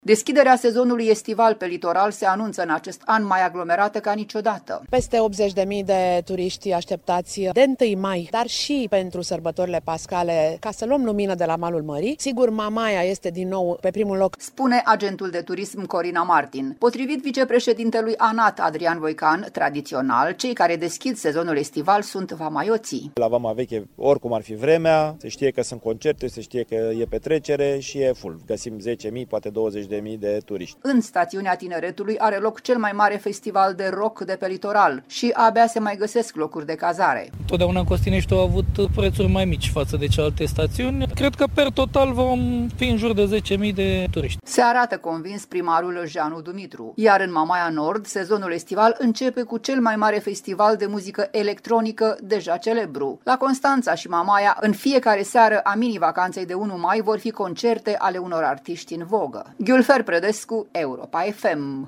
Deschiderea sezonului estival pe litoral se anunță în acest an mai aglomerată ca niciodată. Peste 80.000 de turiști așteptați de 1 mai, dar și pentru sărbătorile pascale, ca să luăm lumină de la malul mării. Sigur, Mamaia este din nou pe primul loc, spune agentul de turism Corina Martin. Potrivit vicepreședintelui ANAT Adrian Voican, tradițional, cei care deschid sezonul estival sunt vamaioții. La Vama Veche, oricum ar fi vremea, se știe că sunt concerte, se știe că e petrecere și e full. Găsim 10.000, poate 20.000 de turiști. În stațiunea Tineretului are loc cel mai mare festival de rock de pe litoral și abia se mai găsesc locuri de cazare. Totdeauna Costinești au avut prețuri mai mici față de celelalte stațiuni. Cred că per total vom fi în jur de 10.000 de turiști. Se arată convins primarul Jeanu Dumitru. Iar în Mamaia Nord, sezonul estival începe cu cel mai mare festival de muzică electronică deja celebru. La Constanța și Mamaia, în fiecare seară a mini-vacanței de 1 mai vor fi concerte ale unor artiști în vogă. Gülfer Predescu, Europa FM.